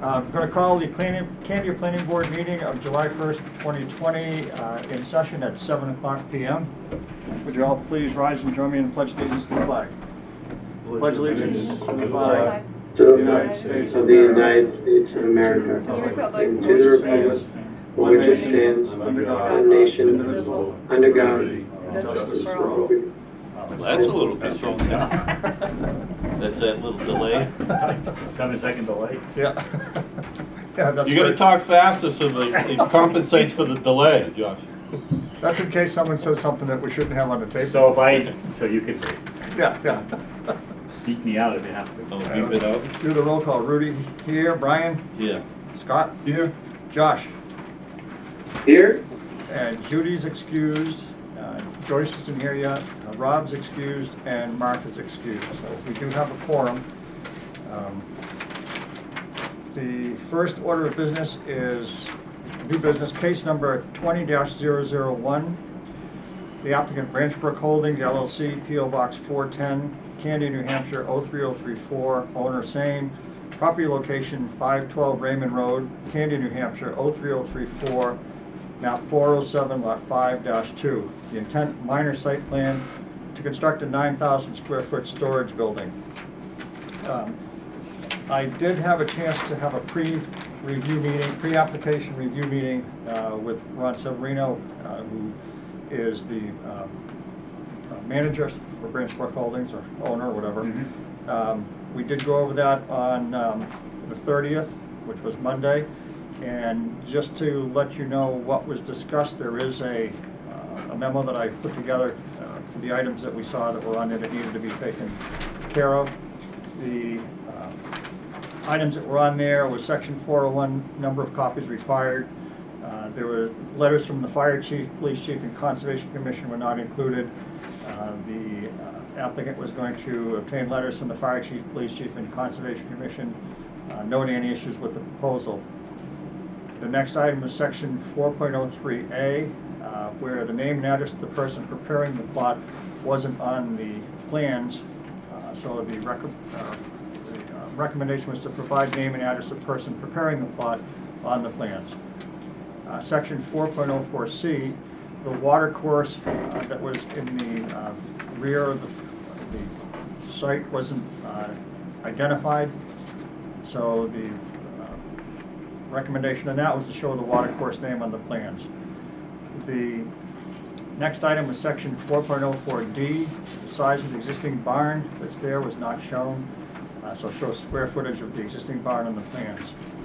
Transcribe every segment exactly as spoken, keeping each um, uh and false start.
I'm going to call the Candia Candia Planning Board meeting of July first, twenty twenty, uh, in session at seven o'clock p m Would you all please rise and join me in pledge allegiance to the flag? Pledge allegiance to the flag to the United States of the United States of America, and to the republic for which it stands, one nation, under God, and justice for all. Well, that's a little bit strong now. That's that little delay. Seven second delay. Yeah. Yeah, that's You gotta right. talk faster so that it compensates for the delay, Josh. That's in case someone says something that we shouldn't have on the tape. So if I, so you could Yeah, yeah. beat me out if you have to. I'll keep it out. Do the roll call. Rudy here, Brian, Yeah. Scott, Here. Josh, Here, and Judy's excused. Uh, Joyce isn't here yet. Uh, Rob's excused, and Mark is excused. So we do have a quorum. Um, the first order of business is new business, case number twenty dash zero zero one. The applicant Branchbrook Holdings L L C, P O Box four ten, Candia, New Hampshire oh three oh three four, owner same. Property location five twelve Raymond Road, Candia, New Hampshire oh three oh three four, map four oh seven, lot five dash two. The intent, minor site plan to construct a nine thousand square foot storage building. Um, I did have a chance to have a pre-review meeting, pre-application review meeting uh, with Ron Severino, uh, who is the um, uh, manager for Branchbrook Holdings, or owner, or whatever. Mhm. Um, we did go over that on um, the thirtieth, which was Monday. And just to let you know what was discussed, there is a, uh, a memo that I put together uh, for the items that we saw that were on there that needed to be taken care of. The uh, items that were on there was section four oh one, number of copies required. Uh, there were letters from the fire chief, police chief, and conservation commission were not included. Uh, the uh, applicant was going to obtain letters from the fire chief, police chief, and conservation commission uh, noting any issues with the proposal. The next item is section four point oh three A, uh, where the name and address of the person preparing the plot wasn't on the plans. Uh, so the, rec uh, the uh, recommendation was to provide name and address of the person preparing the plot on the plans. Uh, section four point oh four C, the water course uh, that was in the uh, rear of the, the site wasn't uh, identified. So the recommendation on that was to show the water course name on the plans. The next item was section four point oh four D. The size of the existing barn that's there was not shown, uh, so it shows square footage of the existing barn on the plans.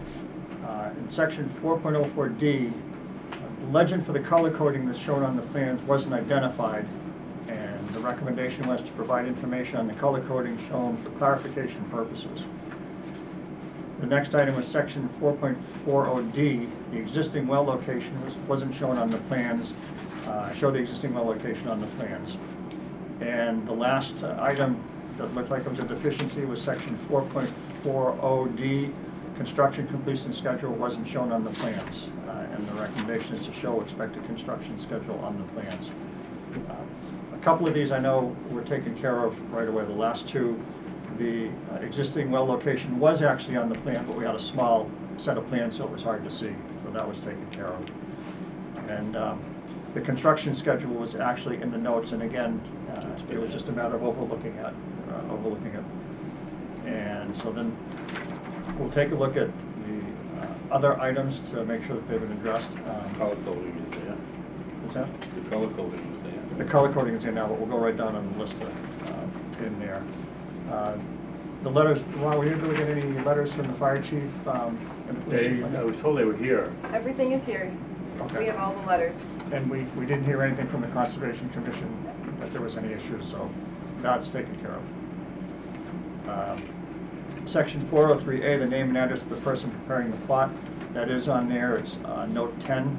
Uh, in section four point oh four D, uh, the legend for the color coding that's shown on the plans wasn't identified, and the recommendation was to provide information on the color coding shown for clarification purposes. The next item was section four point four oh D. The existing well location was, wasn't shown on the plans. Uh, show the existing well location on the plans. And the last uh, item that looked like it was a deficiency was section four point four oh D. Construction completion schedule wasn't shown on the plans. Uh, and the recommendation is to show expected construction schedule on the plans. Uh, a couple of these I know were taken care of right away. The last two, the uh, existing well location was actually on the plan, but we had a small set of plans, so it was hard to see. So that was taken care of. And um, the construction schedule was actually in the notes, and again, uh, it was just a matter of overlooking it, uh, overlooking it. And so then we'll take a look at the uh, other items to make sure that they've been addressed. Um, Color coding is there. what's that? The color coding is there. The color coding is in now, but we'll go right down on the list of, uh, in there. Uh, the letters, Ron, we didn't really get any letters from the fire chief um, and the police They, chief? I was told they were here. Everything is here. Okay. We have all the letters. And we, we didn't hear anything from the Conservation Commission that there was any issues, so that's taken care of. Um, Section four oh three A, the name and address of the person preparing the plot, that is on there. It's uh, note ten.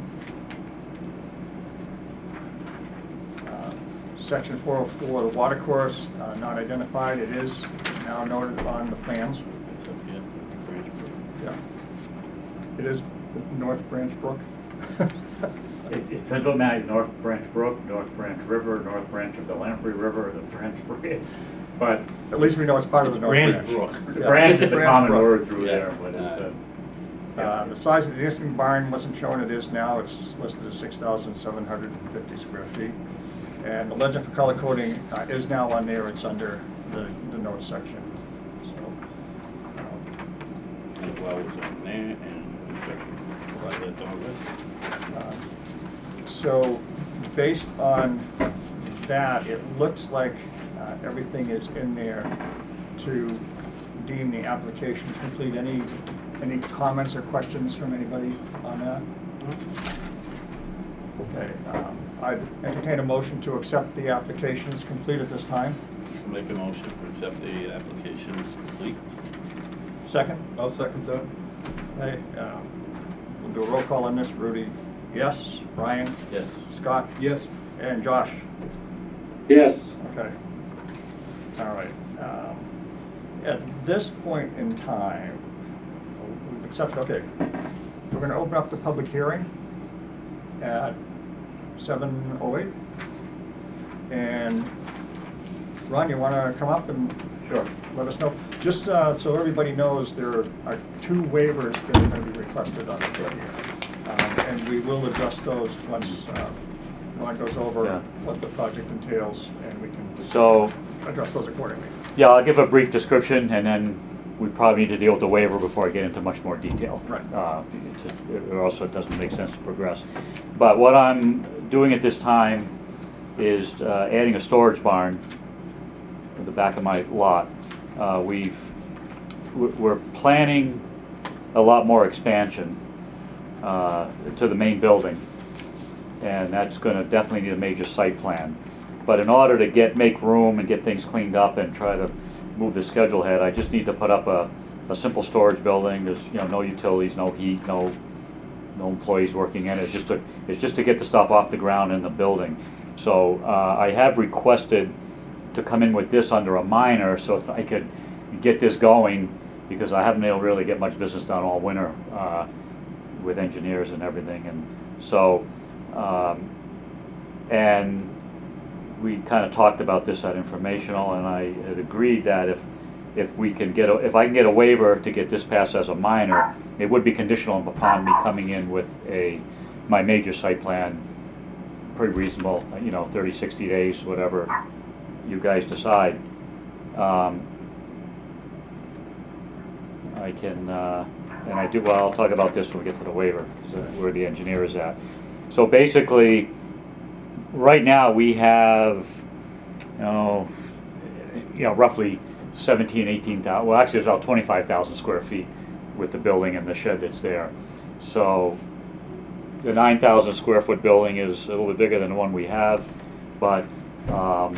Uh, Section four oh four, the water course, uh, not identified. It is now noted on the plans. It's up here. Branchbrook. Yeah. It is North Branch Brook. It, it depends what matters, North Branch Brook, North Branch River, North Branch of the Lamprey River, the Branch Brook, it's, but At least we know it's part of the North Branch Branch. Brook. the Yeah. branch is a Branch common Brook. word through Yeah. there, but it's a, Uh, The size of the existing barn wasn't shown, it is now, it's listed as six thousand seven hundred fifty square feet. And the legend for color coding uh, is now on there, it's under the, the notes section. So, um, And well was on there and inspection, right, that's all good. uh, So, based on that, it looks like uh, everything is in there to deem the application complete. Any, any comments or questions from anybody on that? Okay, um, I entertain a motion to accept the application as complete at this time. Make a motion to accept the application as complete. Second? I'll second that. Okay, um, we'll do a roll call on this. Rudy, yes. Brian? Yes. Scott? Yes. And Josh? Yes. Okay. All right. Um, At this point in time, we've accepted, okay, we're going to open up the public hearing at seven oh eight. And Ron, you want to come up and Sure. let us know? Just uh, so everybody knows, there are two waivers that are going to be requested on the bid here. Um, And we will adjust those once uh, Ron goes Yeah. over what the project entails, and we can So, address those accordingly. yeah, I'll give a brief description, and then we probably need to deal with the waiver before I get into much more detail. Right. Uh, it's a- It also doesn't make sense to progress. But what I'm doing at this time is uh, adding a storage barn at the back of my lot. Uh, We've, we're we're planning a lot more expansion uh, to the main building, and that's going to definitely need a major site plan. But in order to get, make room and get things cleaned up and try to move the schedule ahead, I just need to put up a, a simple storage building. There's, you know, no utilities, no heat, no, no employees working in it. It's just to, it's just to get the stuff off the ground in the building. So uh, I have requested to come in with this under a minor so I could get this going, because I haven't been able to really get much business done all winter uh, with engineers and everything. And so, um, and we kind of talked about this at informational, and I had agreed that if if we can get a, if I can get a waiver to get this passed as a minor, it would be conditional upon me coming in with a my major site plan, pretty reasonable, you know, thirty, sixty days, whatever you guys decide. Um, I can, uh, and I do, well, I'll talk about this when we get to the waiver, 'cause, uh, where the engineer is at. So basically, right now, we have, you know, you know, roughly seventeen, eighteen thousand, well, actually, it's about twenty-five thousand square feet with the building and the shed that's there. So the nine thousand square foot building is a little bit bigger than the one we have, but um,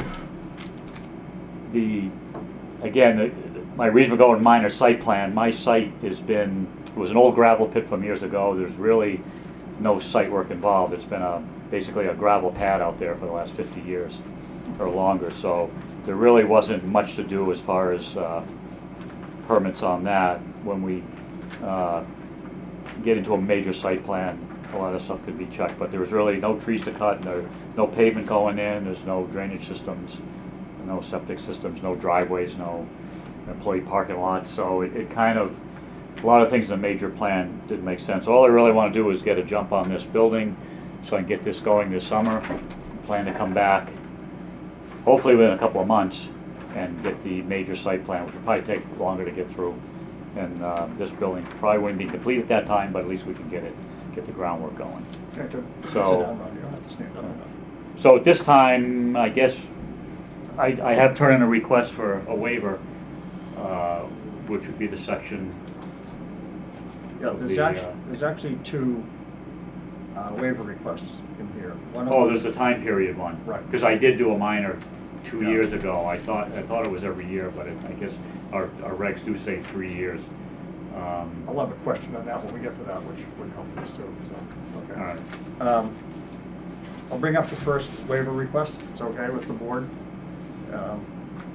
the, again, the, my reason for going minor site plan, my site has been, it was an old gravel pit from years ago. There's really no site work involved. It's been a basically a gravel pad out there for the last fifty years or longer. So there really wasn't much to do as far as uh, permits on that. When we uh, get into a major site plan, a lot of stuff could be checked, but there was really no trees to cut, and there, no pavement going in, there's no drainage systems, no septic systems, no driveways, no employee parking lots. So it, it kind of, a lot of things in the major plan didn't make sense. All I really want to do is get a jump on this building so I can get this going this summer. Plan to come back, hopefully within a couple of months, and get the major site plan, which will probably take longer to get through. And uh, this building probably wouldn't be complete at that time, but at least we can get it, get the groundwork going. Okay, good. So- Sit down, Ron. You don't have to stand up. So at this time, I guess, I, I have turned in a request for a waiver, uh, which would be the section. Yeah, of there's the, actually, uh, there's actually two uh, waiver requests in here. One of Oh, them- there's the time period one. Right. Because I did do a minor two Yeah. years ago. I thought, I thought it was every year, but it, I guess our, our regs do say three years. Um, I'll have a question on that when we get to that, which would help us too, so, okay. all right. Um, I'll bring up the first waiver request, if it's okay with the board. Um,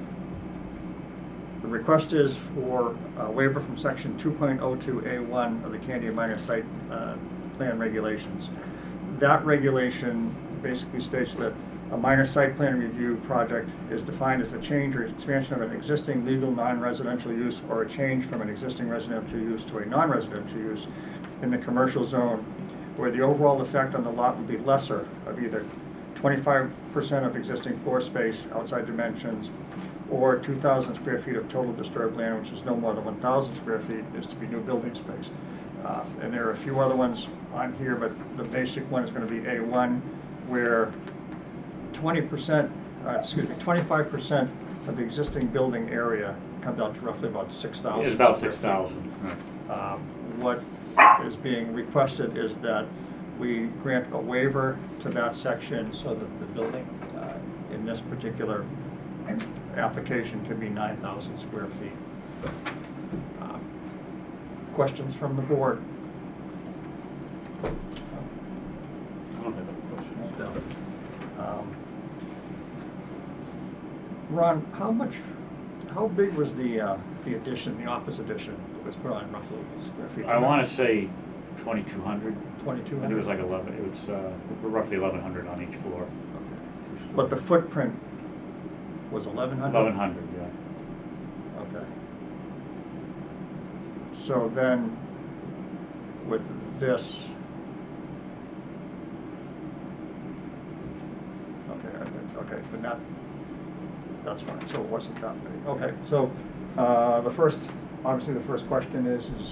The request is for a waiver from section two point oh two A one of the Candia minor site uh, plan regulations. That regulation basically states that a minor site plan review project is defined as a change or expansion of an existing legal non-residential use or a change from an existing residential use to a non-residential use in the commercial zone, where the overall effect on the lot would be lesser of either twenty-five percent of existing floor space outside dimensions, or two thousand square feet of total disturbed land, which is no more than one thousand square feet, is to be new building space. Uh, and there are a few other ones on here, but the basic one is going to be A one, where twenty percent, uh, excuse me, twenty-five percent of the existing building area comes out to roughly about six thousand. It's about six thousand. Um, What is being requested is that we grant a waiver to that section so that the building uh, in this particular application can be nine thousand square feet. Um, Questions from the board? I don't have any questions. Um, Ron, how much, how big was the, uh, the addition, the office addition that was put on roughly square feet? I want to say twenty-two hundred. Twenty-two I think hundred? it was like eleven, it was uh, roughly eleven hundred on each floor. But the footprint was eleven hundred? Eleven hundred, yeah. Okay. So then, with this, okay, I think- okay, but not, that's fine, so it wasn't that big. Okay, so, uh, the first, obviously the first question is, is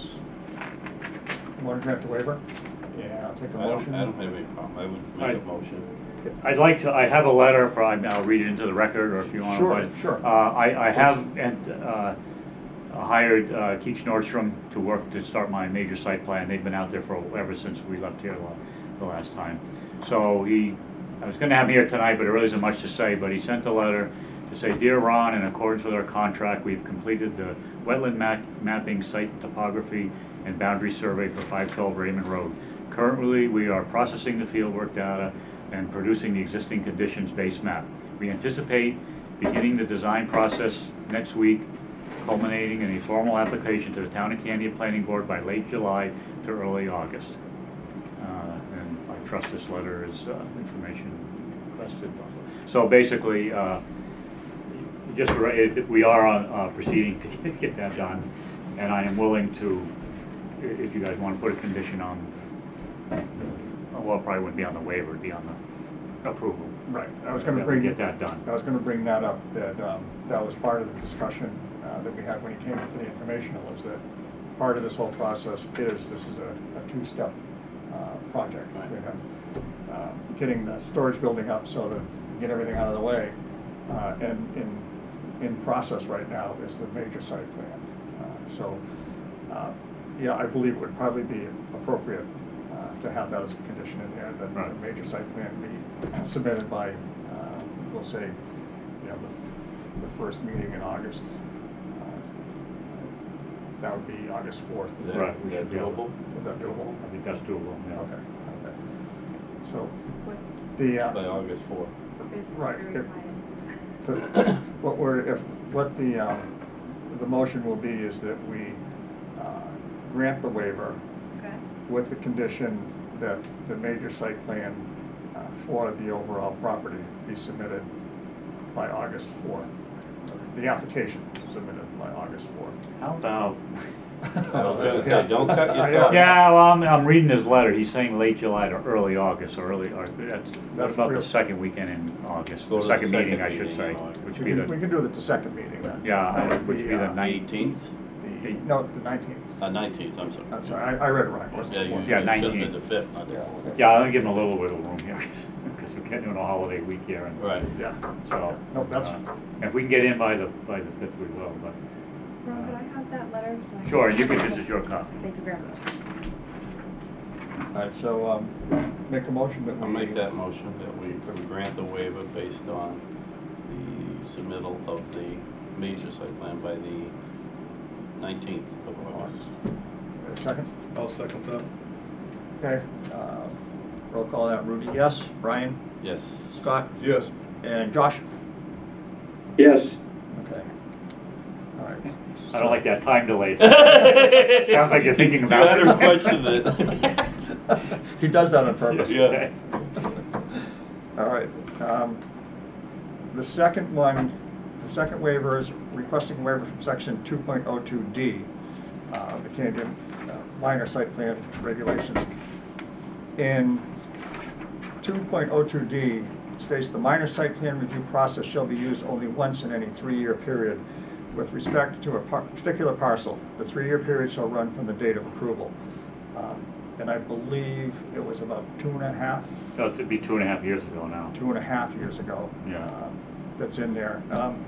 you want to grant the waiver? Yeah, I'll take a I don't, motion. I don't have any problem. I would make a I- motion. I'd like to, I have a letter for, I'll read it into the record, or if you want to. Sure, sure. Uh, I, I have and, uh, hired uh, Keach Nordstrom to work to start my major site plan. They've been out there for, ever since we left here the- the last time. So he, I was gonna have him here tonight, but it really isn't much to say, but he sent a letter to say, "Dear Ron, in accordance with our contract, we've completed the wetland map, mapping, site topography, and boundary survey for five twelve Raymond Road. Currently, we are processing the fieldwork data and producing the existing conditions base map. We anticipate beginning the design process next week, culminating in a formal application to the Town of Candia Planning Board by late July to early August." Uh, and I trust this letter is uh, information requested. So basically, uh, just, for- it- we are on, uh, proceeding to get- get that done, and I am willing to, i- if you guys want to put a condition on, well, it probably wouldn't be on the waiver, it'd be on the approval. Right, I was gonna That we bring. get that done. I was gonna bring that up, that, um, that was part of the discussion, uh, that we had when he came for the informational, was that part of this whole process is, this is a, a two-step, uh, project. Right. We have, uh, getting the storage building up so that, get everything out of the way, uh, and in, in process right now is the major site plan. Uh, So, uh, yeah, I believe it would probably be appropriate, uh, to have that as a condition in there, that Right. the major site plan be submitted by, uh, we'll say, you know, the, the first meeting in August. Uh, That would be August fourth. Is Right, that, we is that should be able- doable? Is that doable? I think that's doable, yeah. Okay, okay. So, What the, By uh, August fourth. is Right, very if- high? the- what we're, if, what the, um, the motion will be is that we uh, grant the waiver Okay. with the condition that the major site plan uh, for the overall property be submitted by August fourth. The application submitted by August fourth. How about, I was gonna say, don't cut your thought. yeah, well, I'm, I'm reading his letter, he's saying late July to early August, or early, or, that's, what That's about real- the second weekend in August? Go The to the second meeting, second I should meeting say, in August. which We would be can, we the, can do it at the second meeting then. yeah, I- which would be the uh, ninth. Eighteenth? The- No, the nineteenth. Uh, nineteenth, I'm sorry. I'm sorry, I, I read it wrong. It wasn't Yeah, the you, fourth. Yeah, you said nineteenth. the fifth, not the Yeah. fourth. Yeah, I'll give him a little wiggle room here, because we're getting into a holiday week here, and, Right. Yeah. so. No, that's, uh, If we can get in by the, by the fifth, we will, but, Ron, could I have that letter? so I sure, can- you can, this is your copy. Thank you very much. all right, so, um, make a motion that we. I'll make that motion that we we grant the waiver based on the submittal of the major site plan by the nineteenth of August. Second? I'll second that. Okay, uh, roll call that, Rudy, yes, Brian, Yes. Scott, Yes. and Josh? Yes. Okay. All right. I don't like that time delay. Sounds like you're thinking about You it. had her question it. He does that on purpose. Yeah. All right. Um, The second one, the second waiver is requesting waiver from section two point oh two D uh, of the Canadian uh, minor site plan regulations. In two point oh two D, it states the minor site plan review process shall be used only once in any three-year period with respect to a par- particular parcel. The three-year period shall run from the date of approval. Um, And I believe it was about two and a half, No, it'd be two and a half years ago now. two and a half years ago. Yeah. um, That's in there. Um,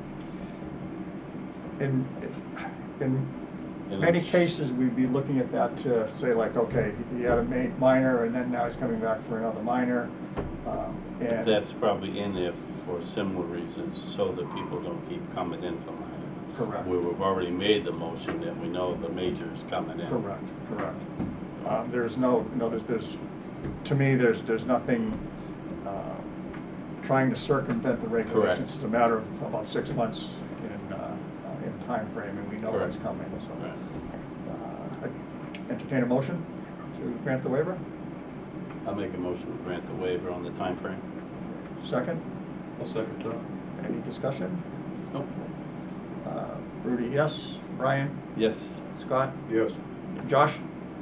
In, in And many it's- cases, we'd be looking at that to say like, okay, he had a ma- minor and then now he's coming back for another minor. um, And That's probably in there for similar reasons, so that people don't keep coming in for minor. Correct. Where we've already made the motion that we know the major's coming in. Correct, correct. Um, There's no, no, there's, there's, to me, there's, there's nothing uh, trying to circumvent the regulations. Correct. It's a matter of about six months in, uh, in timeframe, and we know what's Correct. coming, so. Right. uh, I Entertain a motion to grant the waiver? I'll make a motion to grant the waiver on the time frame. Second? I'll second that. Any discussion? Nope. Uh, Rudy, yes. Brian? Yes. Scott? Yes. Josh?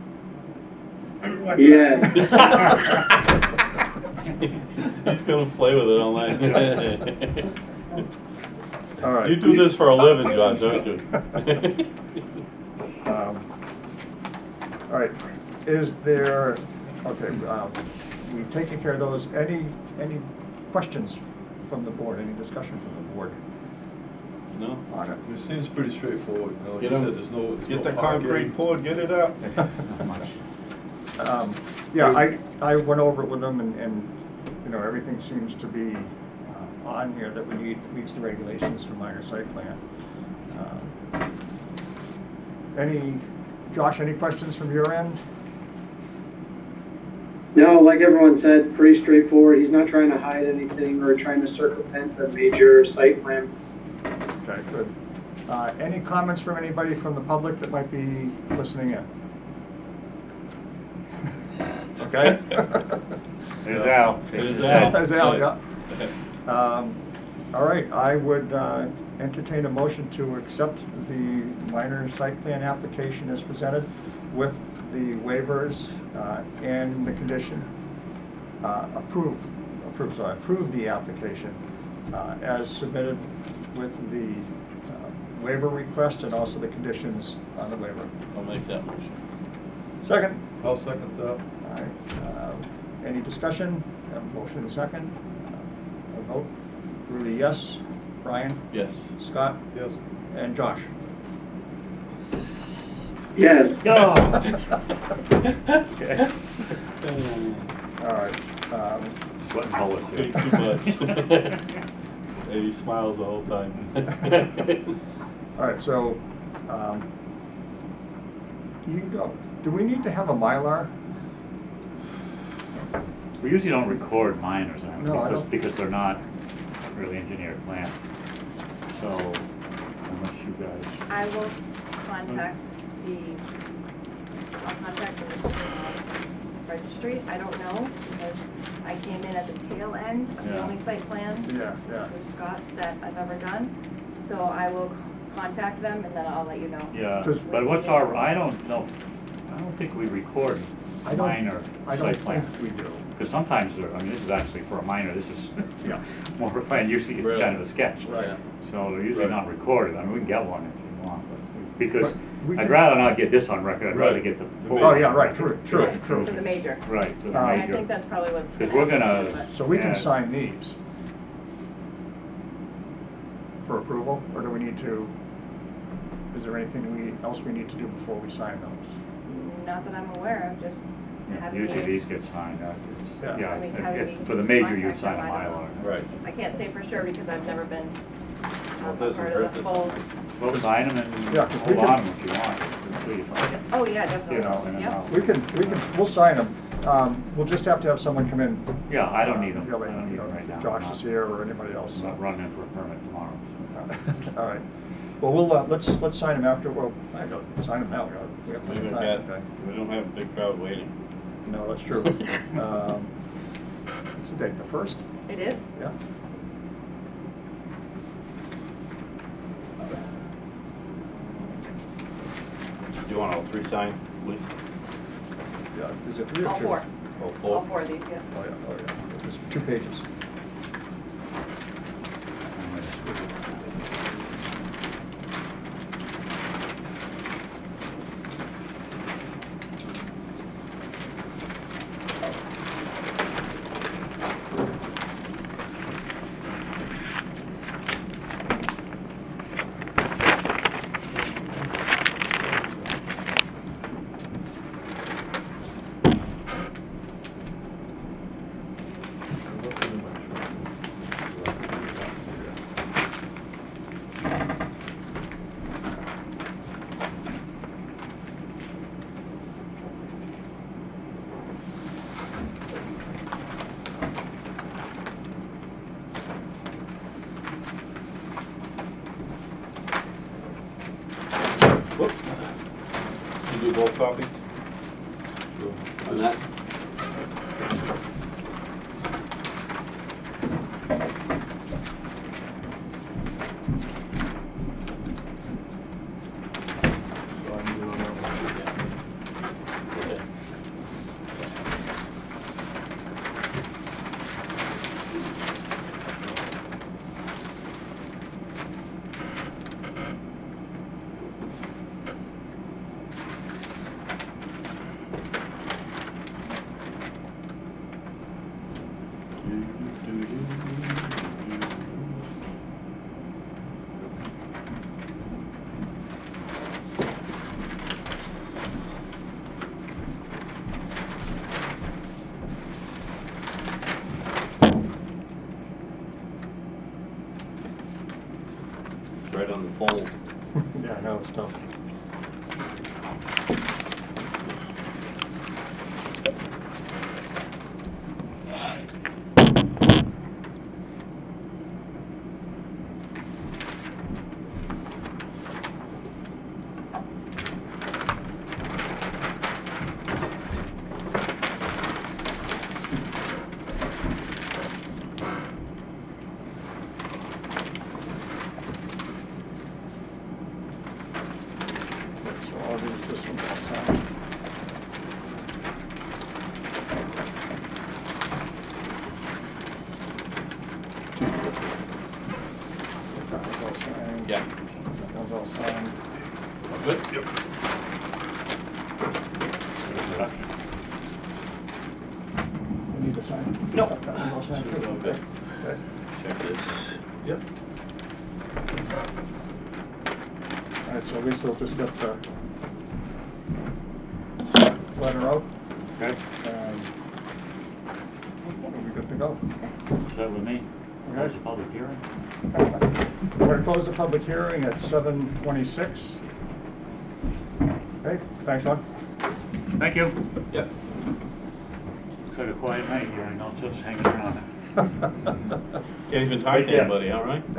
Yes. He's gonna play with it all night. All right. You do this for a living, Josh, don't you? Um, All right, is there, okay, um, we've taken care of those. Any, any questions from the board, any discussion from the board No? on it? It seems pretty straightforward. You know, Like Get you 'em- said, there's no. there's Get no the concrete parking. poured, get it out. Not much. Um, Yeah, I, I went over it with them and, and, you know, everything seems to be uh, on here that we need, meets the regulations for minor site plan. Um, Any, Josh, any questions from your end? No, like everyone said, pretty straightforward. He's not trying to hide anything or trying to circumvent the major site plan. Okay, good. Uh, Any comments from anybody from the public that might be listening in? Okay? There's Al. There's Al. There's Al, yeah. Um, All right, I would uh, entertain a motion to accept the minor site plan application as presented with the waivers uh, and the condition. Uh, Approve, approve, sorry, approve the application uh, as submitted with the uh, waiver request and also the conditions on the waiver. I'll make that motion. Second. I'll second that. All right, uh, any discussion? Have a motion and a second. Uh, A vote. Rudy, yes. Brian? Yes. Scott? Yes. And Josh? Yes. Go! Okay. All right. um, Sweating bullets Way here. too much. And he smiles the whole time. All right, so, um, you go, do we need to have a Mylar? We usually don't record minors on No, I because, don't. because they're not really engineered plans. So, unless you guys, I will contact the, I'll contact the um, registry. I don't know, because I came in at the tail end of the Yeah. only site plan Yeah, yeah. with Scott's that I've ever done. So I will contact them and then I'll let you know. yeah, 'Cause- but what's our, I don't know, I don't think we record I don't- minor I don't site plans. think we do. Because sometimes, they're- I mean, this is actually for a minor, this is Yeah. more refined, usually it's Really? kind of a sketch. Right. So they're usually Right. not recorded, I mean, we can get one if you want, but, because But we I'd can- rather not get this on record, I'd rather Right. get the The full. Oh, on yeah, right, record. true, true, Right, true. For the major. Right, for the Um, And I major. think that's probably what's gonna Because we're happen, gonna- but- So we can Yeah. sign these for approval, or do we need to, is there anything we, else we need to do before we sign those? Not that I'm aware of, just Yeah, having usually me- these get signed after, Yeah. yeah, I mean, if- having if- me for the major, you'd contact sign a them, I don't know. Mylar. Right. I can't say for sure because I've never been Well, um, it a doesn't part hurt of the to full. sign. Well, sign them and Yeah, 'cause we hold can- on them if you want, until you find it. Oh, yeah, definitely. You know, and then Yep. I'll- We can, we can, we'll sign them. Um, We'll just have to have someone come in. Yeah, I don't need them, I Yeah, like, don't need you them know, right now. if Josh I'm is not- here or anybody else. I'm not running in for a permit tomorrow, so. All right. Well, we'll, uh, let's, let's sign them after, well, I don't, sign them now, we got- we have We plenty of don't time, got, okay? we don't have a big crowd waiting. No, that's true. Um, What's the date, the first? It is? Yeah. Do you want all three signed, please? Yeah, is it three or All two? four. Oh, All four? four of these, yeah. Oh, yeah, oh, yeah. There's two pages. Whoop. You do both copies? Sure. On that? So I can do it on that one. Okay. It's right on the pole. Yeah, I know, it's tough. So I'll use this one to sign. That one's all signed. Yeah. That one's all signed. All good? Yep. You need to sign? No. That one's all signed too? Okay. Okay. Check this. Yep. All right, so Lisa will just get the letter out, Okay, and we'll be good to go. is that with me? Close the public hearing? We're going to close the public hearing at seven twenty-six. Okay, thanks, Sean. Thank you. Yep. Looks like a quiet night here, I know it's just hanging around. Can't even talk to Yeah. anybody, all right?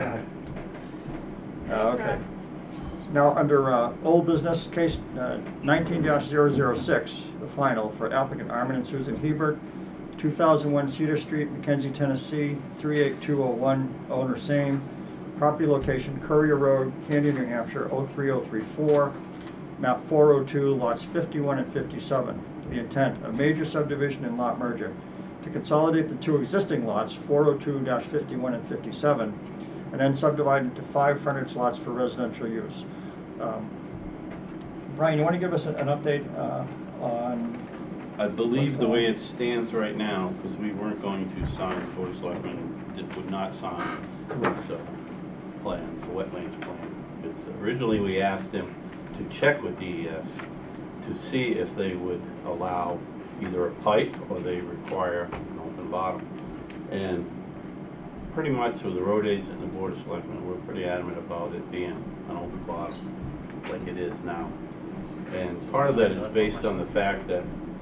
Uh, Okay. Now, under uh, old business, case uh, nineteen dash zero zero six, the final for applicant Armin and Susan Hebert, two thousand one Cedar Street, Mackenzie, Tennessee, three eight two oh one, owner same. Property location Courier Road, Candy, New Hampshire, oh three oh three four, map four oh two, lots fifty-one and fifty-seven. The intent, a major subdivision and lot merger to consolidate the two existing lots, four oh two dash fifty-one and fifty-seven, and then subdivide into five frontage lots for residential use. Um, Brian, you want to give us an an update uh, on, I believe the way it stands right now, because we weren't going to sign, the Board of Selectmen did- would not sign this uh, plan, the wetlands plan. Because originally we asked them to check with D E S to see if they would allow either a pipe or they require an open bottom. And pretty much with the road agents and the Board of Selectmen, we're pretty adamant about it being an open bottom, like it is now. And part of that is based on the fact that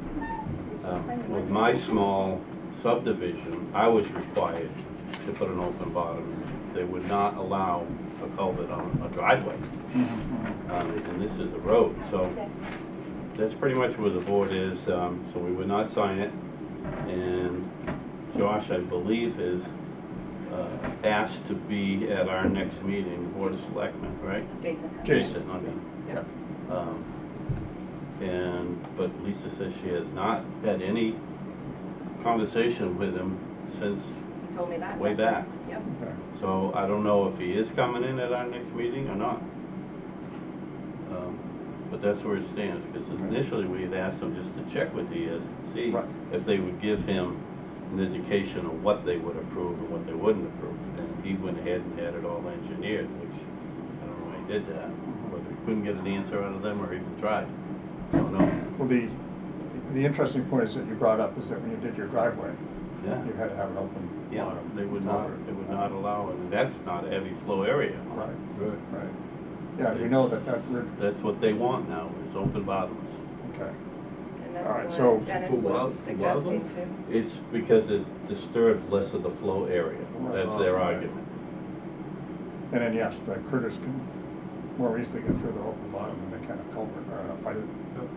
um, with my small subdivision, I was required to put an open bottom in. They would not allow a culvert on a driveway. Um, and this is a road, so that's pretty much where the board is, um, so we would not sign it. And Josh, I believe, is uh, asked to be at our next meeting, Board of Selectmen, right? Jason. Jason. Jason, I mean. yeah, Um, And, but Lisa says she has not had any conversation with him since He told me that. way that's back. it. Yep. Okay. So I don't know if he is coming in at our next meeting or not. Um, But that's where it stands, because initially we had asked them just to check with D S and see Right. if they would give him an indication of what they would approve and what they wouldn't approve. And he went ahead and had it all engineered, which, I don't know why he did that. Whether he couldn't get an answer out of them or even tried, I don't know. Well, the, the interesting point is that you brought up is that when you did your driveway, Yeah. you had to have an open Yeah, bottom. they would not, they would not allow it, and that's not a heavy flow area. Right, Good. right. Yeah, we know that that, we're- That's what they want now, is open bottoms. okay. And All right, that's so- what Dennis For wild- was for wild suggesting ones? too. It's because it disturbs less of the flow area. That's their Right. argument. And then, yes, the critters can more easily get through the open bottom than they can a culvert, or a pipe.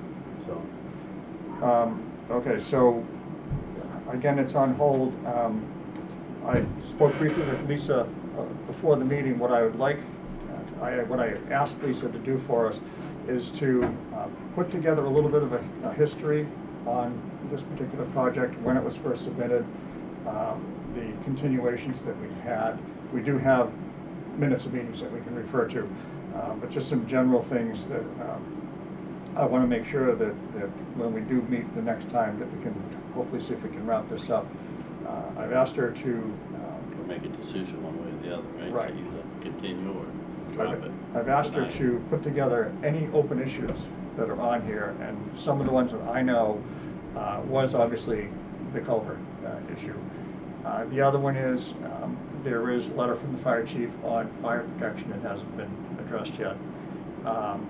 So, Um, okay, so, again, it's on hold. Um, I spoke briefly with Lisa uh, before the meeting. What I would like, uh, I, what I asked Lisa to do for us is to uh, put together a little bit of a, a history on this particular project, when it was first submitted, um, the continuations that we've had. We do have minutes of meetings that we can refer to, uh, but just some general things that um, I want to make sure that, that when we do meet the next time, that we can hopefully see if we can wrap this up. Uh, I've asked her to, um, we'll make a decision one way or the other, right? Right. To either continue or drop I've it. I've asked her tonight. to put together any open issues that are on here, and some of the ones that I know uh, was obviously the culvert uh, issue. Uh, The other one is, um, there is a letter from the fire chief on fire protection that hasn't been addressed yet. Um,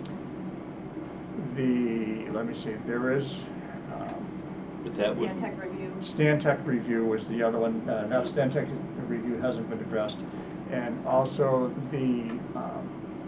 The, let me see, there is, um, But that would, Stan Tech review. Stan Tech review was the other one. Uh, that Stan Tech review hasn't been addressed. And also the um,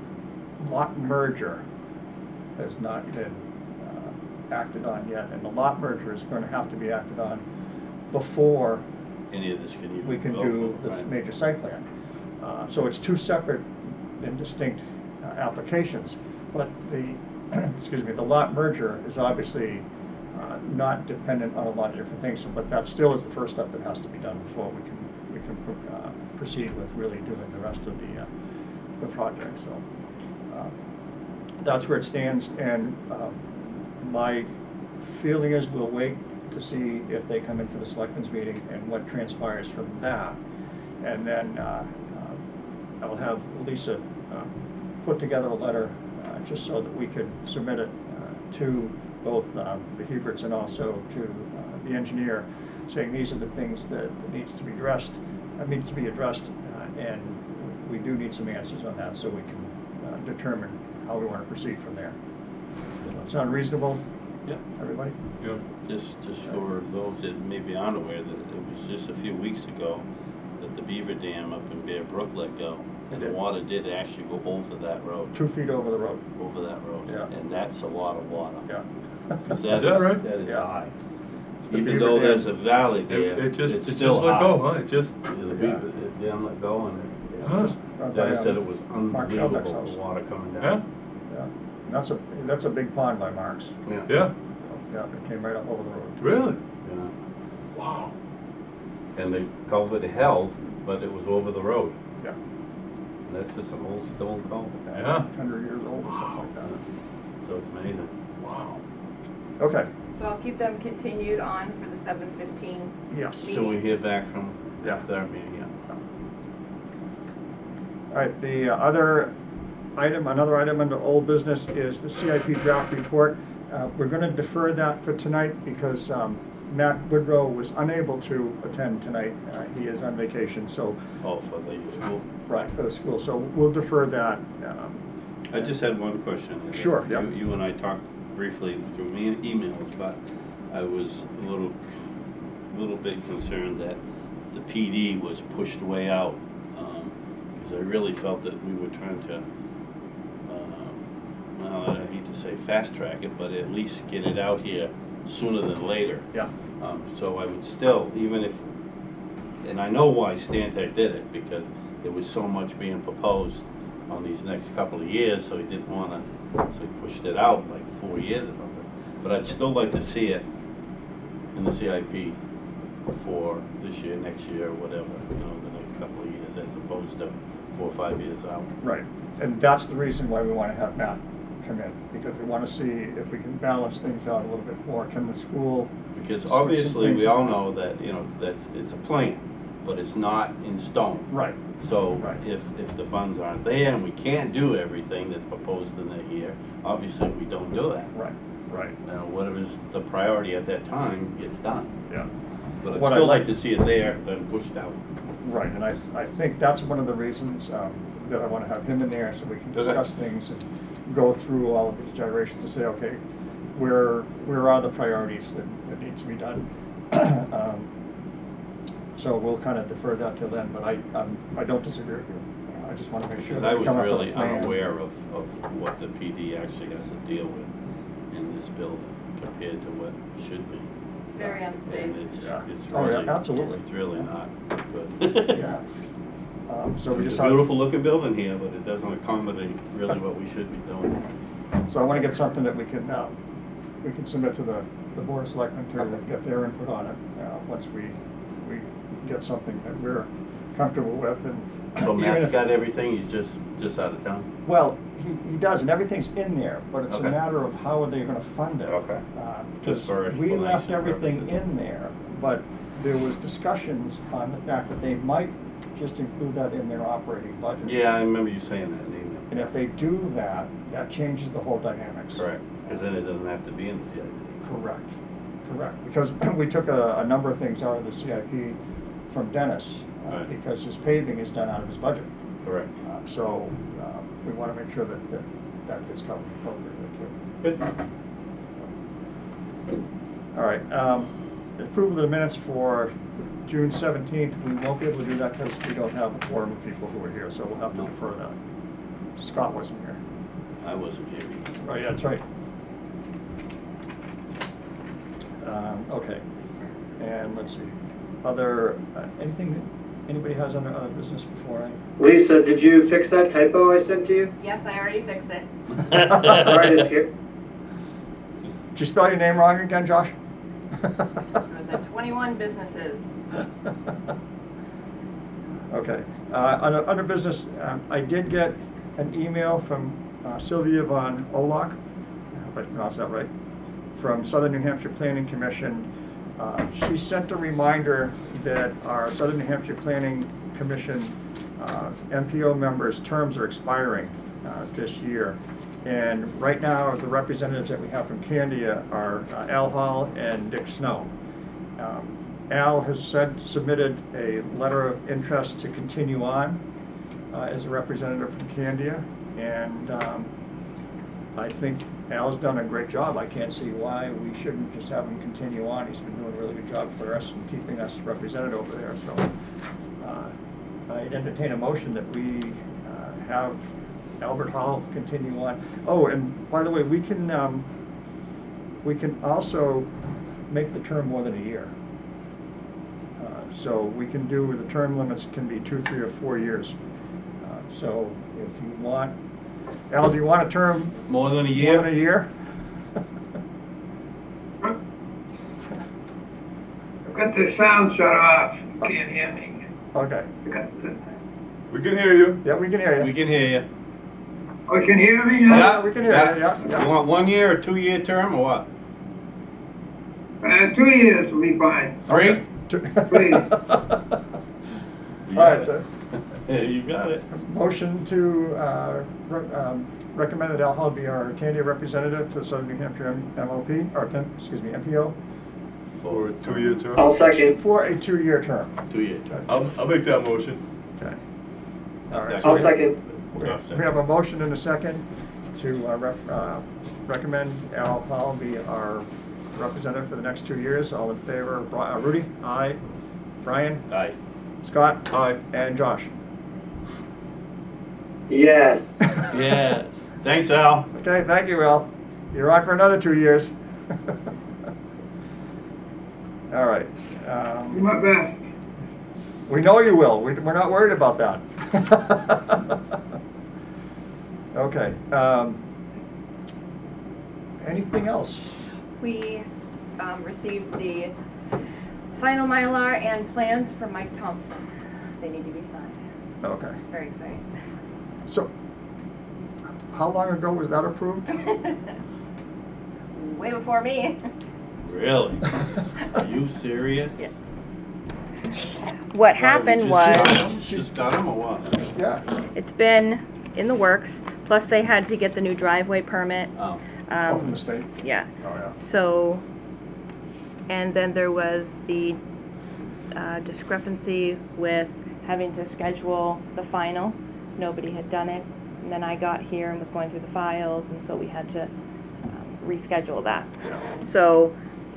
lot merger has not been uh, acted on yet. And the lot merger is going to have to be acted on before any of this can even we can go do through, this right? major site plan. Uh, So it's two separate and distinct uh, applications. But the, excuse me, the lot merger is obviously uh, not dependent on a lot of different things, but that still is the first step that has to be done before we can, we can uh, proceed with really doing the rest of the, uh, the project, so. uh, That's where it stands, and um, my feeling is we'll wait to see if they come in for the selectmen's meeting and what transpires from that. And then uh, uh, I'll have Lisa uh, put together a letter, uh, just so that we could submit it uh, to both uh, the Huberts and also to uh, the engineer, saying these are the things that needs to be addressed, uh, needs to be addressed, uh, and we do need some answers on that so we can uh, determine how we want to proceed from there. Sound reasonable, Yeah. everybody? Yeah. Just, just for those that maybe aren't aware, that it was just a few weeks ago that the Beaver Dam up in Bear Brook let go. And the It did. water did actually go over that road, Two feet over the road, over that road. Yeah. And that's a lot of water. yeah. 'Cause Is that right? That is Yeah. high. It's the Even Beaver though Dam. there's a valley It, there, it just, it's it just still let high. go, huh? It just, Yeah, The Yeah. Beaver, the dam let go and it, huh? Right by, Dennis um, said it was Mark Shelbeck's unbelievable, house. the water coming Yeah? down. Yeah, And that's a, that's a big pond by Mark's. Yeah. Yeah, Yeah, it came right up over the road. really? Yeah. Wow. And the culvert held, but it was over the road. Yeah. And that's just an old stone culvert. Yeah. Hundred years old or something like that. So it's amazing. Wow. Okay, So I'll keep them continued on for the seven fifteen. yes. Meeting. So we hear back from Yeah. after our meeting, yeah. All right, the uh, other item, another item under old business is the C I P draft report. Uh, We're going to defer that for tonight because um, Matt Woodrow was unable to attend tonight. Uh, He is on vacation, so, Oh, for the school. right, for the school, so we'll defer that. um, I just had one question. Sure, You- yeah. You and I talked briefly through me emails, but I was a little, little bit concerned that the P D was pushed way out. Because I really felt that we were trying to, uh, well, I hate to say fast track it, but at least get it out here sooner than later. Yeah, Um, So I would still, even if, and I know why Stantec did it, because there was so much being proposed on these next couple of years, so he didn't want to So we pushed it out like four years or something. But I'd still like to see it in the C I P for this year, next year, whatever, you know, the next couple of years, as opposed to four or five years out. Right, and that's the reason why we want to have Matt come in, because we want to see if we can balance things out a little bit more. Can the school? Because switch some obviously, things we all up? know that, you know, that's, it's a plan, but it's not in stone. Right, So Right. if, if the funds aren't there and we can't do everything that's proposed in that year, obviously, we don't do that. right, right, You know, whatever's the priority at that time gets done. yeah. But I'd What I'd still like like- to see it there than pushed out. Right, and I, I think that's one of the reasons um, that I want to have him in there, so we can Okay. discuss things and go through all of these gyrations to say, okay, where, where are the priorities that, that need to be done? Um, So we'll kind of defer that till then, but I, I'm- I don't disagree with you. I just want to make sure Because that I we was come up with a really plan. unaware of, of what the P D actually has to deal with in this building compared to what should be. It's very And unsafe. it's, Yeah. it's Oh, yeah, really, absolutely. it's really not good. Yeah. Um, So we It's just. a have- beautiful looking building here, but it doesn't accommodate really what we should be doing. So I want to get something that we can, uh, we can submit to the, the Board of Selectmen to get their input on it, uh, once we, we get something that we're comfortable with and. So even Matt's if- got everything, he's just, just out of town? Well, he, he does, and everything's in there, but it's a Okay. matter of how are they gonna fund it. Okay. Uh, Just for because we left explanation everything purposes. in there, but there was discussions on the fact that they might just include that in their operating budget. Yeah, I remember you saying that in the email. And if they do that, that changes the whole dynamics. Correct, because then it doesn't have to be in the C I P. Correct, correct, because we took a, a number of things out of the C I P from Dennis, uh, Right. because his paving is done out of his budget. Correct. Uh, So, uh, we want to make sure that, that that gets covered appropriately too. Good. All right, um, approval of the minutes for June seventeenth, we won't be able to do that because we don't have a quorum of people who are here, so we'll have to No. defer that. Scott wasn't here. I wasn't here either. Oh, yeah, that's right. Um, okay, and let's see, other, uh, anything that anybody has under other business before I? Lisa, did you fix that typo I sent to you? Yes, I already fixed it. All right, it's here. Did you spell your name wrong again, Josh? It was at twenty-one businesses. Okay, uh, under, under business, um, I did get an email from uh, Sylvia von Olak, I hope I pronounced that right, from Southern New Hampshire Planning Commission. Uh, She sent a reminder that our Southern New Hampshire Planning Commission uh, M P O members' terms are expiring uh, this year. And right now, the representatives that we have from Candia are uh, Al Hall and Dick Snow. Um, Al has said, submitted a letter of interest to continue on uh, as a representative from Candia. And um, I think Al's done a great job. I can't see why we shouldn't just have him continue on. He's been doing a really good job for us and keeping us represented over there. So uh, I entertain a motion that we uh, have Albert Hall continue on. Oh, and by the way, we can, um, we can also make the term more than a year. Uh, So we can do, the term limits can be two, three, or four years. Uh, So if you want, Al, do you want a term More than a more year? than a year? I've got the sound shut off. You can't hear me. Okay, I got the- We can hear you. yeah, we can hear We you. can hear you. Oh, you can hear me now? Yeah, we can hear you, yeah, yeah. You want one year or two year term or what? Uh, two years will be fine. Three? Please. All right, so Yeah, you got it. motion to uh, re- um, recommend that Al Hall be our Candia representative to Southern New Hampshire M- MOP, or, P- excuse me, M P O, For a two-year term. I'll second. for a two-year term. Two year term. I'll, I'll make that motion. Okay. All right. I'll I'll second. We we have a motion and a second to uh, ref- uh, recommend Al Hall be our representative for the next two years. All in favor, Bri- uh, Rudy? Aye. Brian? Aye. Scott? Aye. And Josh? Yes. Yes. Thanks, Al. Okay, thank you, Al. You're on for another two years. All right. Do Um, my best. We know you will. We- We're not worried about that. Okay. um, anything else? We um, received the final Mylar and plans from Mike Thompson. They need to be signed. Okay. It's very exciting. So, how long ago was that approved? Way before me. Really? Are you serious? Yeah. What happened was, She's done them or what? Yeah. it's been in the works, plus they had to get the new driveway permit. Oh. Oh, from Um, the state? yeah. Oh, yeah. So, and then there was the uh, discrepancy with having to schedule the final. Nobody had done it. And then I got here and was going through the files, and so we had to um, reschedule that. Yeah. So,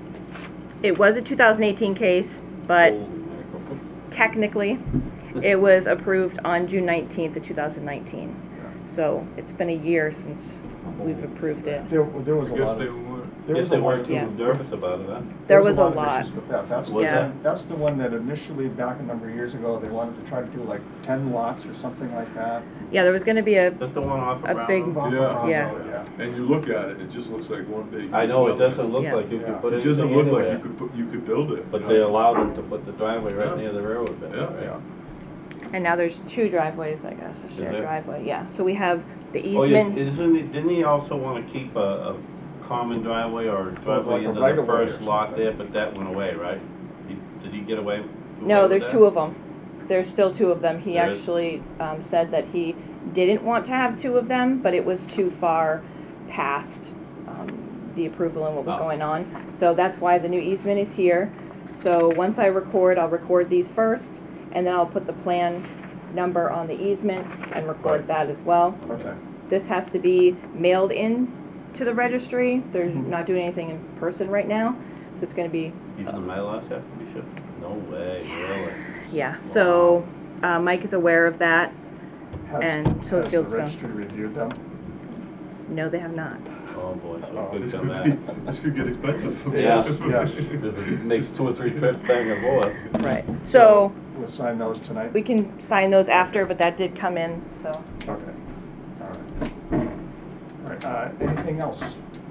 it was a two thousand eighteen case, but technically, it was approved on June nineteenth of two thousand nineteen. So, it's been a year since we've approved it. There, there was a I guess lot they of, weren't. there Guess was they a lot weren't of. too Yeah. nervous about it, huh? There was was a of lot. issues with that. That's, Was Yeah. there? that's the one that initially, back a number of years ago, they wanted to try to do like ten lots or something like that. Yeah, there was gonna be a, Is that the one off of A Brown big- Road? Yeah. Yeah. Yeah. And you look at it, it just looks like one big. I know, it building. doesn't look Yeah. like you Yeah. could put It anything doesn't look like anywhere. you could put, you could build it. But you they know, allowed them to put the driveway right Yeah. near the railroad bed, Yeah. right? Yeah. and now there's two driveways, I guess, a shared there? driveway, yeah. So we have the Oh, yeah, easement, isn't it, didn't he also wanna keep a, a common driveway or driveway like a into right the of way or first lot something. there, but that went away, right? He- Did he get away? do away no, with there's that? two of them. There's still two of them. He There is? actually um, said that he didn't want to have two of them, but it was too far past um, the approval and what was Oh. going on. So that's why the new easement is here. So once I record, I'll record these first, and then I'll put the plan number on the easement and record Right. that as well. Okay. This has to be mailed in to the registry. They're Mhm. not doing anything in person right now, so it's gonna be, Even the Mylars have to be shipped? No way, really? yeah. So uh, Mike is aware of that. Has- And so is Has the Fieldstone. registry reviewed them? No, they have not. Oh, boy, so Oh, it This could could come be, back. this could get expensive. Yeah. Yes. If it makes two or three trips back and forth. Right. So We'll sign those tonight? we can sign those after, but that did come in, so. Okay. All right. All right, uh, anything else?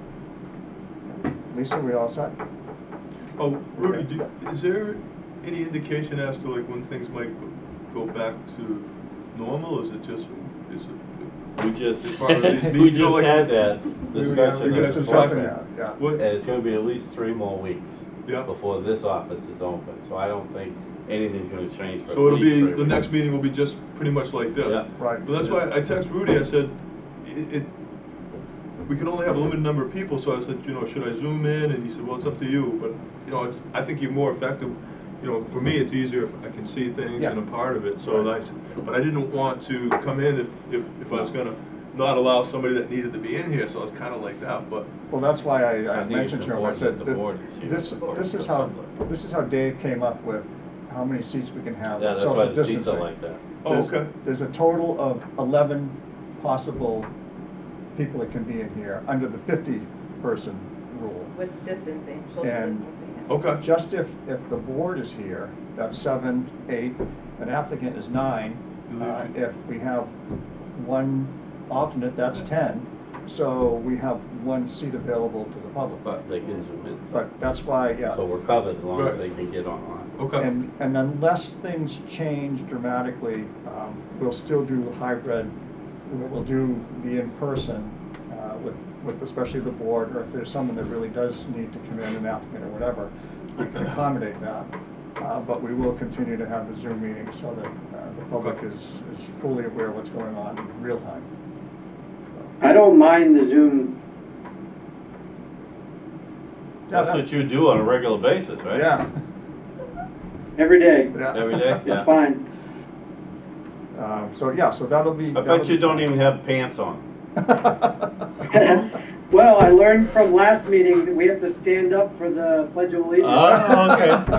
Lisa, we all set? Oh, Rudy, do, is there any indication as to like when things might go back to normal? Is it just, is it? We just, As far as these we meetings, just like- had that We were- discussion. We were as to discussing selectmen. that, yeah. What? And it's gonna be at least three more weeks Yeah. before this office is open, so I don't think anything's gonna change for at So it'll least be, three the weeks. next meeting will be just pretty much like this? Yeah. Right. Well, that's why I text Rudy, I said, it, it, we can only have a limited number of people, so I said, you know, should I zoom in? And he said, well, it's up to you, but, you know, it's, I think you're more effective, you know, for me, it's easier if I can see things and a part of it, so Right. I, s- but I didn't want to come in if, if, if I was gonna not allow somebody that needed to be in here, so I was kinda like that, but, Well, that's why I, I I think mentioned it's to him, I important said, that the that board is here this, to support this the is how, public. this is how Dave came up with how many seats we can have, Yeah, with that's why social the seats distancing. are like that. oh, There's- okay. There's a total of eleven possible people that can be in here, under the fifty person rule. With distancing, social And- distancing. Okay, Just if, if the board is here, that's seven, eight, an applicant is nine. Uh, If we have one alternate, that's ten. So we have one seat available to the public. But they can zoom in. But that's why, yeah. So we're covered as long as Right. they can get online. okay. And, and unless things change dramatically, um, we'll still do hybrid, we'll do the in-person, uh, with, with especially the board, or if there's someone that really does need to come in, an applicant or whatever, we can accommodate that. Uh, but we will continue to have the Zoom meetings so that, uh, the public is, is fully aware of what's going on in real time. I don't mind the Zoom. Yeah, That's that- what you do on a regular basis, right? Yeah, Every day. yeah. Every day? It's Yeah. fine. Um, so, yeah, so that'll be. I that'll bet you be don't fun. even have pants on. Well, I learned from last meeting that we have to stand up for the Pledge of Allegiance. Oh,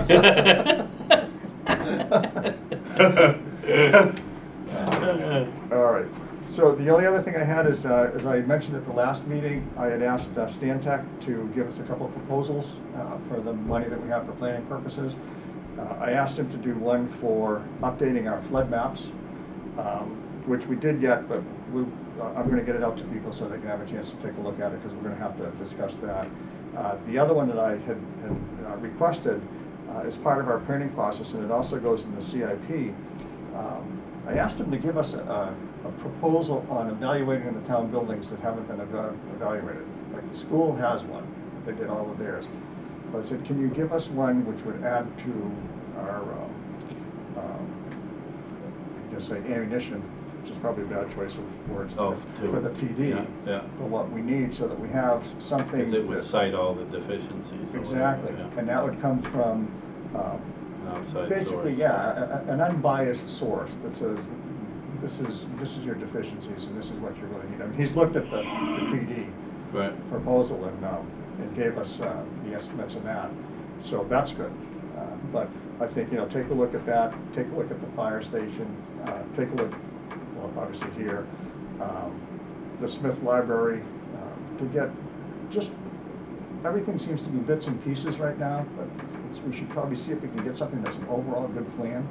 okay. All right. So the only other thing I had is, uh, as I mentioned at the last meeting, I had asked uh, Stantec to give us a couple of proposals uh, for the money that we have for planning purposes. Uh, I asked him to do one for updating our flood maps. Um, which we did get, but we, uh, I'm gonna get it out to people so they can have a chance to take a look at it, because we're gonna have to discuss that. Uh, The other one that I had, had uh, requested uh, is part of our printing process, and it also goes in the C I P. Um, I asked them to give us a, a proposal on evaluating the town buildings that haven't been eva- evaluated. Like the school has one, they did all of theirs. But I said, can you give us one which would add to our, um, um, just say ammunition, which is probably a bad choice of words, Oh, for to- for the P D, yeah, yeah. for what we need, so that we have something. Because it would that- cite all the deficiencies. or whatever, Exactly, yeah. and that would come from, um, An outside basically, source. yeah, a- a- an unbiased source that says, this is, this is your deficiencies and this is what you really need. I mean, he's looked at the, the P D Right. proposal and, um, and gave us, uh, the estimates of that, so that's good. Uh, But I think, you know, take a look at that, take a look at the fire station, uh, take a look, well, obviously here, um, the Smith Library, uh, to get, just, everything seems to be bits and pieces right now, but it's- we should probably see if we can get something that's an overall good plan.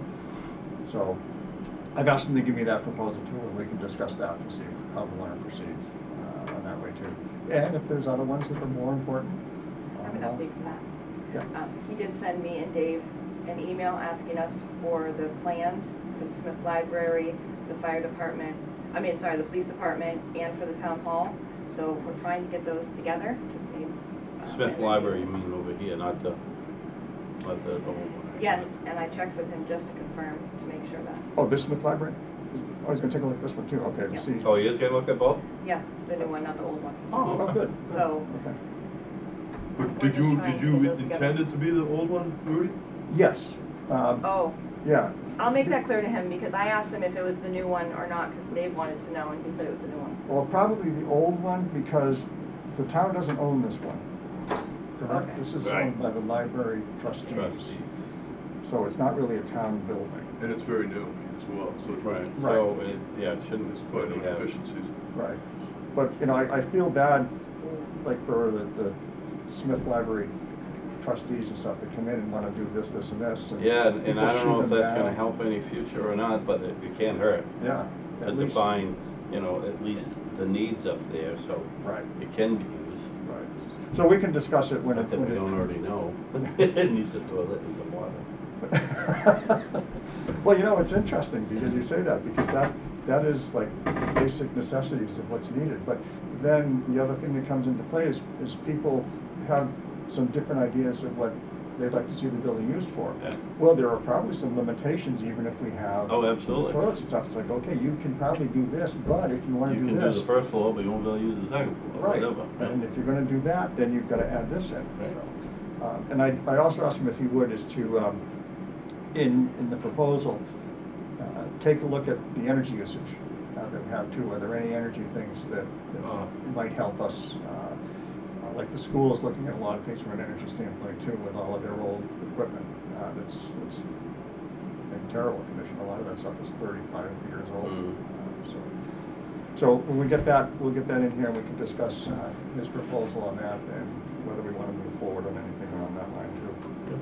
So I've asked them to give me that proposal too, and we can discuss that and see how we want to proceed uh, on that way too. And if there's other ones that are more important. I have an uh, update for that. Yeah. Um, He did send me and Dave an email asking us for the plans for the Smith Library, the fire department, I mean, sorry, the police department, and for the town hall. So we're trying to get those together to see. uh, Smith and- Library, you mean over here, not the, not the old one? Yes, and I checked with him just to confirm, to make sure that, Oh, this Smith Library? I was gonna take a look at this one too, okay, to Yeah. see. Oh, you just gonna look at both? yeah, the new one, not the old one. Oh, oh, good. So- Okay. But We're did just you, trying did to you get those together. intend it to be the old one, Rudy? Yes, um, Oh, yeah. I'll make that clear to him, because I asked him if it was the new one or not, because Dave wanted to know, and he said it was the new one. Well, probably the old one, because the town doesn't own this one. Correct? Okay. This is Right. owned by the library trustees. Trustees. So it's not really a town building. And it's very new as well, so. Right, Right. so it, yeah, it shouldn't There's quite really no have. deficiencies. Right. But, you know, I, I feel bad, like, for the, the Smith Library trustees and stuff that come in and wanna do this, this, and this. and Yeah, and and people I don't know shoot if them that's gonna down. help any future or not, but it, it can't hurt Yeah. to at least- define, you know, at least the needs up there, so Right, it can be used. right. So we can discuss it when it. Not that when we it- don't already know. It needs a toilet and some water. Well, you know, it's interesting because you say that, because that, that is like basic necessities of what's needed. But then the other thing that comes into play is, is people have some different ideas of what they'd like to see the building used for. Yeah. Well, there are probably some limitations even if we have. Oh, absolutely. Toilets and stuff. It's like, okay, you can probably do this, but if you wanna You do can do this. the first floor, but you won't be able to use the second floor, Right, whatever. and if you're gonna do that, then you've gotta add this in. Right. So, um, And I, I also asked him if he would, is to, um, in, in the proposal, uh, take a look at the energy usage uh, that we have too. Are there any energy things that, Uh. that might help us? Uh, uh, Like the school is looking at a lot of things from an energy standpoint too, with all of their old equipment. uh, That's, that's in terrible condition. A lot of that stuff is thirty-five years old. Mm. Uh, So, so when we get that, we'll get that in here and we can discuss uh, his proposal on that and whether we want to move forward on anything along that line too.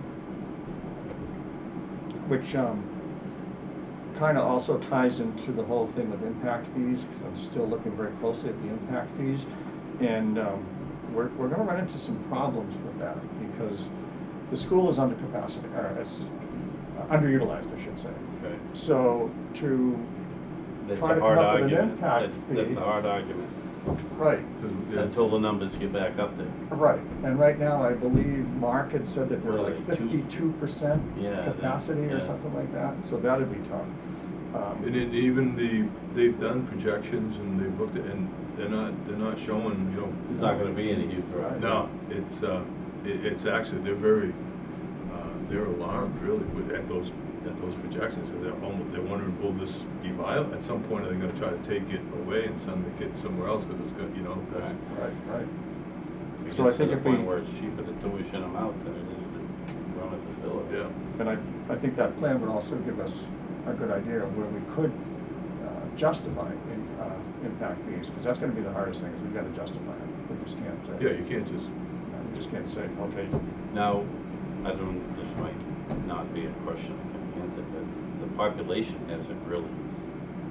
Which um, kind of also ties into the whole thing with impact fees, because I'm still looking very closely at the impact fees. And um, we're, we're gonna run into some problems with that, because the school is under capacity, or it's uh, underutilized, I should say. Okay. So to That's try a to hard come up with an argument. impact That's, fee. that's a hard argument, Right, Yeah. until the numbers get back up there. right. And right now, I believe Mark had said that they're Really, like two- fifty-two percent Yeah, that- capacity or yeah. something like that, so that'd be tough. Um, And then even the, they've done projections and they've looked at, and they're not, they're not showing, you know. It's not gonna be any huge rise. No, it's, uh, it, it's actually, they're very, uh, they're alarmed really with, at those, at those projections. Cause they're almost, they're wondering, will this be viable? At some point, are they gonna try to take it away and send the kids somewhere else? Cause it's gonna, you know, that's, Right, right. If So it I gets to think the if we- point where it's cheaper to tuition them out than it is to run a facility. yeah. And I, I think that plan would also give us a good idea of where we could uh, justify in, uh, impact fees, because that's gonna be the hardest thing, is we've gotta justify it. We just can't, uh, Yeah, you can't just, we just can't say, okay, Now, I don't, this might not be a question I can answer, but the population hasn't really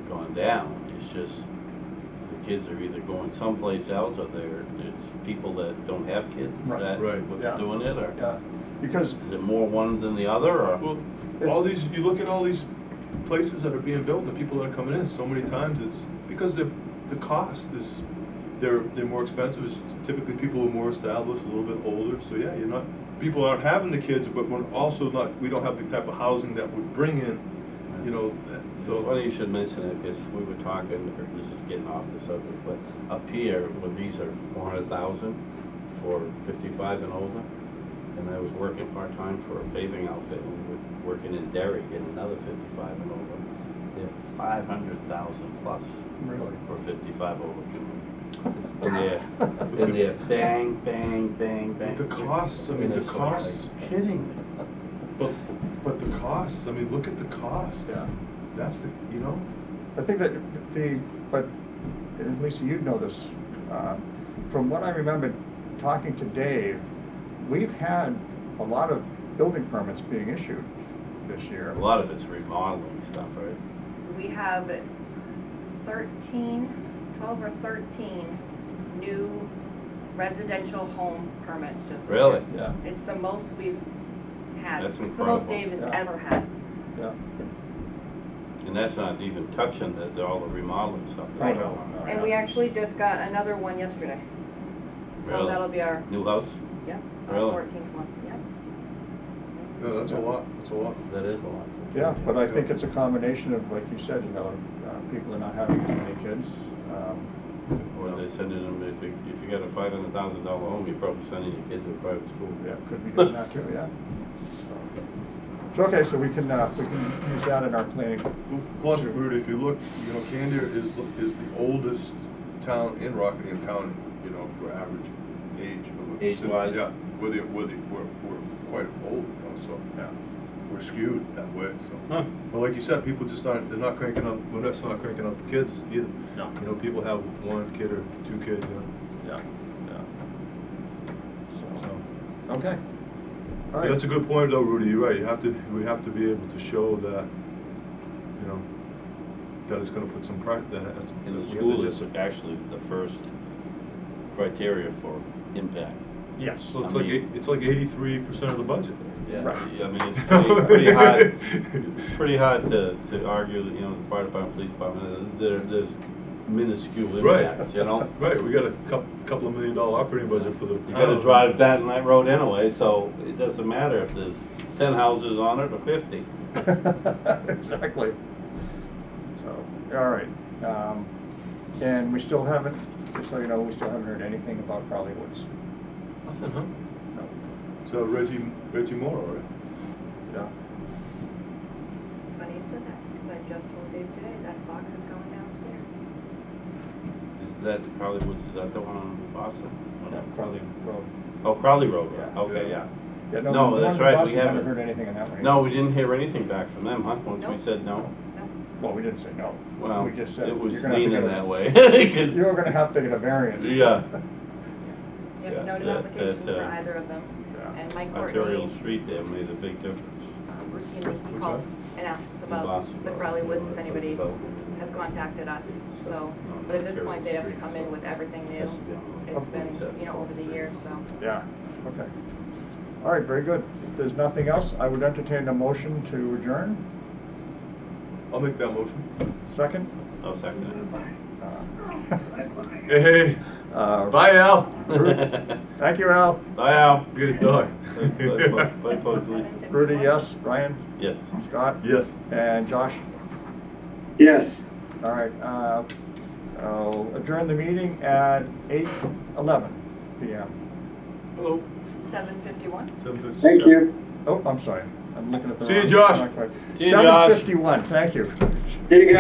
gone down. It's just the kids are either going someplace else or they're, it's people that don't have kids. Is Right. that Right. what's Yeah. doing it, or Yeah, because, is it more one than the other, or? Well, all these, you look at all these places that are being built and the people that are coming in, so many times it's because the, the cost is, they're, they're more expensive. It's typically people who are more established, a little bit older, so yeah, you're not, people aren't having the kids, but we're also not, we don't have the type of housing that would bring in, you know, that, So so. funny you should mention it, because we were talking, or this is getting off the subject, but up here, when these are four hundred thousand for fifty-five and older, and I was working part-time for a paving outfit, and we were working in Derry, getting another fifty-five and older. They're five hundred thousand plus really, for fifty-five over community. And they're, and they're bang, bang, bang, bang. The costs, I mean, the it's like, costs. Kidding me. But, but the costs, I mean, look at the costs. Yeah. That's the, you know, I think that the, but, and Lisa, you know this, um, from what I remember talking to Dave, we've had a lot of building permits being issued this year. A lot of it's remodeling stuff, right? We have thirteen, twelve or thirteen new residential home permits just this year. Really? Yeah, It's the most we've had. That's It's the most incredible. Dave has Yeah. ever had. yeah. And that's not even touching the, the- all the remodeling stuff. that's I going know. on. And we actually just got another one yesterday. So Really? that'll be our, New house? yeah, Really? our fourteenth one, yeah. yeah, that's a lot, that's a lot. That is a lot. Yeah, but I think it's a combination of, like you said, you know, uh, people are not having as many kids. Um, Or they're sending them, if you, if you got a five hundred thousand dollar home, you're probably sending your kid to a private school. Yeah, could be doing that too, yeah. So, okay, so we can, uh, we can use that in our planning. Plus, Rudy, if you look, you know, Candia is, is the oldest town in Rockingham County, you know, for average age. of a- Age-wise? Yeah, we're the, we're the, we're, we're quite old, you know, so Yeah. we're skewed that way, so. Huh. But like you said, people just aren't, they're not cranking out, we're just not cranking out the kids either. No. You know, people have one kid or two kids, you know, Yeah, yeah. so. So, okay. All Yeah, right. that's a good point though, Rudy, you're right, you have to, we have to be able to show that, you know, that it's gonna put some pri, that it's. In the that we have to school is just- actually the first criteria for impact. Yes. So it's I like, mean- eight- it's like eighty-three percent of the budget. Yeah, Right. I mean, it's pretty, pretty hard, pretty hard to, to argue that, you know, the fire department, police department, there, there's minuscule Right. impacts, you know? Right, we got a couple, couple of million dollar operating budget for the. You gotta drive that and that road anyway, so it doesn't matter if there's ten houses on it or fifty. Exactly. So, all right. Um, and we still haven't, just so you know, we still haven't heard anything about Crowley Woods. Nothing, huh? No. So Reggie, Reggie Moore, right? Yeah. It's funny you said that, because I just told Dave today that box is going downstairs. Is that Crowley Woods, is that the one on Boston? Yeah, Crowley Road. Oh, Crowley Road, Yeah. okay, yeah. Yeah, No, the one that's in right, we Boston, haven't- heard anything on that one. No, either. we didn't hear anything back from them, huh, once we Nope. said no? No, Well, we didn't say no. Well, We just said it was you're gonna have to leaning get a- that way, 'cause- You were gonna have to get a variance. Yeah. yep, Yeah, no new that- applications that, for uh, either of them. Yeah. And Mike Ontario Courtney, Street there made a big difference. um, routinely, he What's calls that? and asks In about Boston, the uh, Crowley Woods if uh, anybody development. has contacted us, So, so. no, But at this Ontario point, they'd have to Street, come so in with everything new. has to be on the It's been, twenty-seven, you know, over the years, so. Yeah, okay. All right, very good. If there's nothing else, I would entertain a motion to adjourn. I'll make that motion. Second? I'll second Uh, Hey, hey, uh, bye Al. Thank you, Al. it. Bye, Al. Get his dog. Bye, bye, Pugsley. Rudy, yes. Ryan? Yes. Scott? Yes. And Josh? Yes. All right, uh, I'll adjourn the meeting at eight eleven P M. Hello. Seven fifty-one? Seven fifty. Thank you. Oh, I'm sorry. I'm looking at the See you, wrong- Josh. wrong card. See you, Josh. seven fifty-one, thank you. Did you get